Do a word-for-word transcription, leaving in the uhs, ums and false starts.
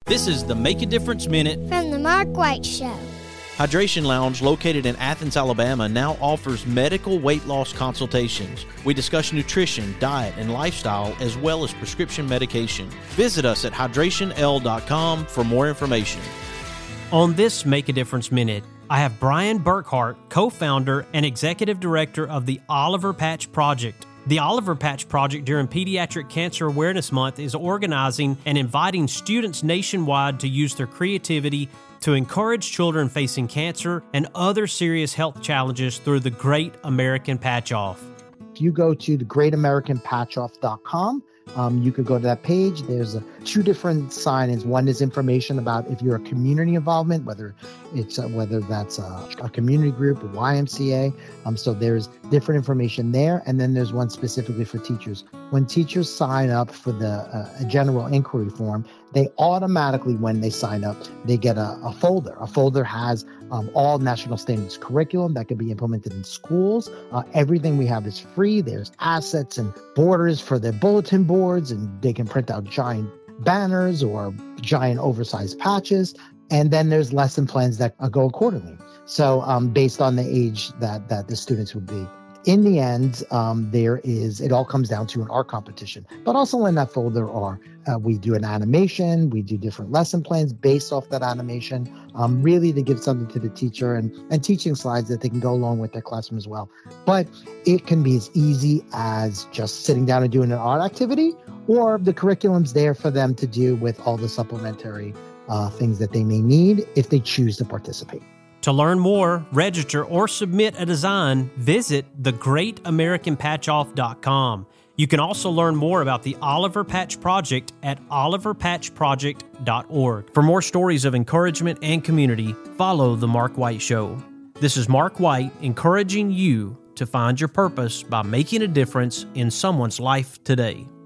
This is the Make a Difference Minute from the Mark White Show. Hydration Lounge, located in Athens, Alabama, now offers medical weight loss consultations. We discuss nutrition, diet, and lifestyle, as well as prescription medication. Visit us at hydration l dot com for more information. On this Make a Difference Minute, I have Brian Burkhart, co-founder and executive director of the Oliver Patch Project. The Oliver Patch Project during Pediatric Cancer Awareness Month is organizing and inviting students nationwide to use their creativity to encourage children facing cancer and other serious health challenges through the Great American Patch Off. If you go to the great american patch off dot com, um, you could go to that page. There's a, two different sign-ins. One is information about if you're a community involvement, whether it's uh, whether that's a, a community group, a Y M C A. Um, so there's different information there. And then there's one specifically for teachers. When teachers sign up for the uh, a general inquiry form, they automatically, when they sign up, they get a, a folder. A folder has um, all national standards curriculum that can be implemented in schools. Uh, everything we have is free. There's assets and borders for their bulletin boards, and they can print out giant banners or giant oversized patches. And then there's lesson plans that uh, go accordingly. So um, based on the age that, that the students would be. In the end, um, there is, it all comes down to an art competition. But also in that folder are, uh, we do an animation, we do different lesson plans based off that animation, um, really to give something to the teacher, and, and teaching slides that they can go along with their classroom as well. But it can be as easy as just sitting down and doing an art activity, or the curriculum's there for them to do with all the supplementary uh, things that they may need if they choose to participate. To learn more, register, or submit a design, visit the great american patch off dot com. You can also learn more about the Oliver Patch Project at oliver patch project dot org. For more stories of encouragement and community, follow The Mark White Show. This is Mark White encouraging you to find your purpose by making a difference in someone's life today.